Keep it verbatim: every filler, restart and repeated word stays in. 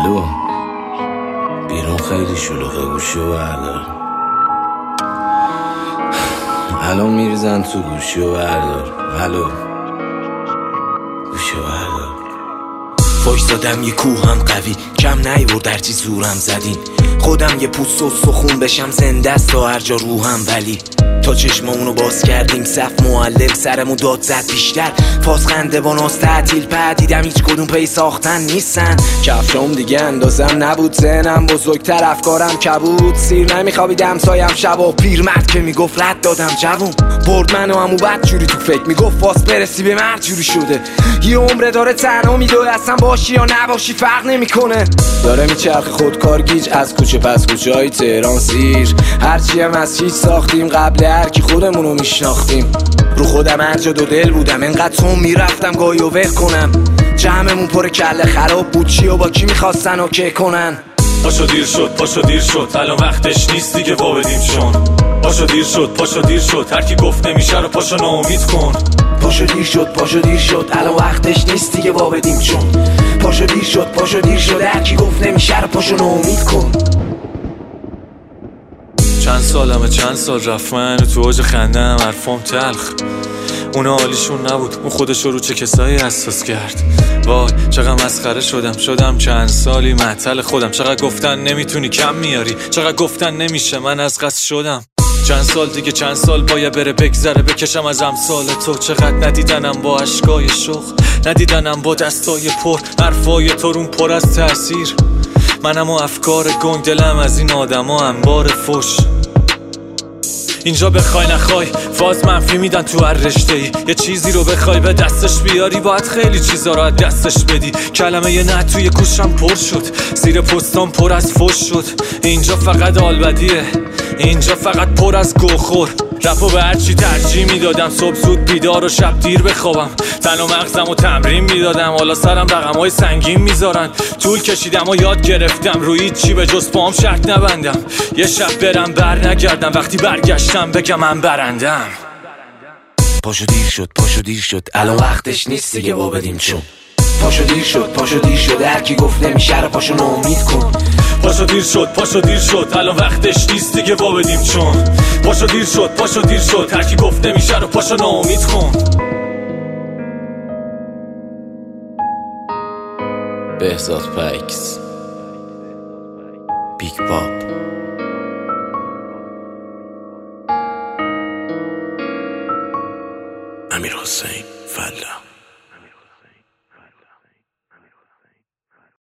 الو بیرون خیلی شلوغه، گوشی و بردار. الان میریزن تو، گوشی و بردار. الو گوشی و بردار. فوش دادم یه کوهم قوی، کم نیورد هرچی زورم زدین. خودم یه پوست و سخون بشم زنده است تا هر جا روحم، ولی تا چشمامونو باز کردیم صف معلم سرمون داد زد بیشتر. فاز خنده با ناز تعطیل پدیدم هیچ کدوم پی ساختن نیستن. کفشام دیگه اندازم نبود، ذهنم بزرگتر افکارم کبود. سیر نمیخوابیدم سایم شبا، پیرمرد که میگفت رد دادم جوون. برد منو همو بد جوری تو فکر میگفت فاس برسی به مرد جوری شده. یه عمره داره تنها میدوه، اصلا باشی یا نباشی فرق نمیکنه. داره میچرخ خودکار گیج از کوچه پس کوچه های تهران سیر. هرچی هم از هیچ ساختیم قبل هر کی خودمونو میشناختیم. رو خودم هر جا دو دل بودم، انقدر تون میرفتم گاهی و وق کنم. جمعمون پر کله خراب بود، چی و با کی میخواستن و که کنن. پاشو دیر شد پاشو دیر شد الان وقتش نیست دیگه وا بدیم چون. پاشو دیر شد پاشو دیر شد هر کی گفت نمیشه رو پاشو ناامید کن. پاشو دیر شد پاشو دیر شد الان وقتش نیست دیگه وا بدیم چون. پاشو دیر شد پاشو دیر شد هر کی گفت نمیشه رو پاشو ناامید کن. چند سالمه چند سال رفت من تو اوج خندم حرفام تلخ. اون حالیشون نبود، اون خودشو رو چه کسایی حساس کرد. وای چقدر مسخره شدم شدم چند سالی معطل خودم. چقدر گفتن نمیتونی کم میاری، چقدر گفتن نمیشه من از قصد شدم. چند سال دیگه چند سال باید بره بگذره بکشم از امثال تو. چقدر ندیدنم با اشکای شوق، ندیدنم با دستای پر. حرفای تو رون پر از تأثیر، منم و افکار گنگ دلم از این آدم ها انبار فش. اینجا بخوای نخوای فاز منفی میدن تو هر رشته ای. یه چیزی رو بخوای به دستش بیاری باید خیلی چیزا رو از دستش بدی. کلمه یه نه توی کوشم پر شد، زیر پستان پر از فش شد. اینجا فقط آلبدیه، اینجا فقط پر از گوخور. رپو به هرچی ترجیح میدادم، صبح زود بیدار و شب دیر بخوابم. تن و مغزم و تمرین میدادم، حالا سرم رقم‌های سنگین میذارن. طول کشیدم و یاد گرفتم روی چی به جز پام شرط نبندم. یه شب برم بر نگردم، وقتی برگشتم بگم من برندم. پاشو دیر شد پاشو دیر شد الان وقتش نیست دیگه وا بدیم چون. پاشو دیر شد پاشو دیر شد هر کی گفت نمیشه رو پاشو ناامید کن. پاشو دیر شد پاشو دیر شد الان وقتش نیست دیگه وا بدیم چون. پاشو دیر شد پاشو دیر شد هر کی گفت نمیشه رو پاشو ناامید کن. بهزاد پکس، بیگ پاپ. امیر حسین فلا.